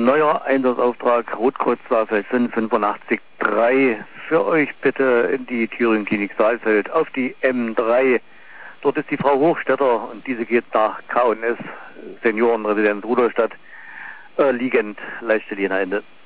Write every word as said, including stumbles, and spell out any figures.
neuer Einsatzauftrag Rotkreuz-Saalfeld fünf fünfundachtzig drei. Für euch bitte in die Thüringen-Klinik Saalfeld auf die M drei. Dort ist die Frau Hochstetter und diese geht nach K und S, Seniorenresidenz Rudolstadt, äh, liegend, leichte Ende.